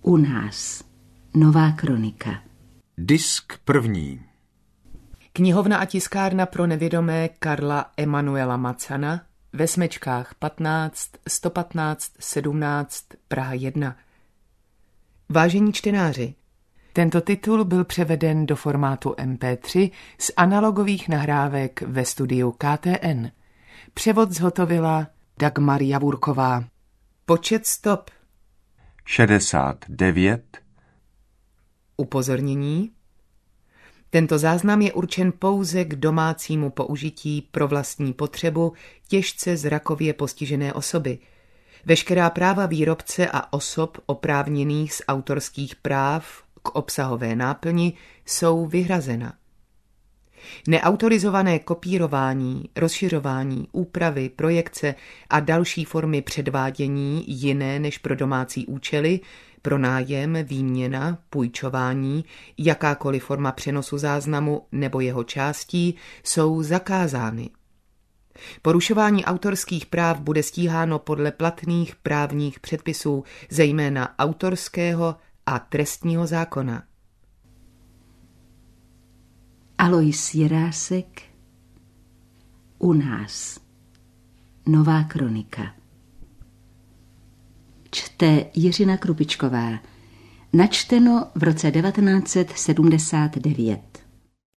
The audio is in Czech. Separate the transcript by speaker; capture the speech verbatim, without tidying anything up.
Speaker 1: U nás. Nová kronika.
Speaker 2: Disk první.
Speaker 3: Knihovna a tiskárna pro nevědomé Karla Emanuela Macana ve Smečkách patnáct, sto patnáct, sedmnáct, Praha jedna. Vážení čtenáři, tento titul byl převeden do formátu em pé tři z analogových nahrávek ve studiu K T N. Převod zhotovila Dagmar Javurková. Počet stop
Speaker 2: šedesát devět.
Speaker 3: Upozornění. Tento záznam je určen pouze k domácímu použití pro vlastní potřebu těžce zrakově postižené osoby. Veškerá práva výrobce a osob oprávněných z autorských práv k obsahové náplni jsou vyhrazena. Neautorizované kopírování, rozšiřování, úpravy, projekce a další formy předvádění jiné než pro domácí účely, pronájem, výměna, půjčování, jakákoliv forma přenosu záznamu nebo jeho částí jsou zakázány. Porušování autorských práv bude stíháno podle platných právních předpisů, zejména autorského a trestního zákona.
Speaker 1: Alois Jirásek. U nás. Nová kronika. Čte Jiřina Krupičková. Načteno v roce devatenáct set sedmdesát devět.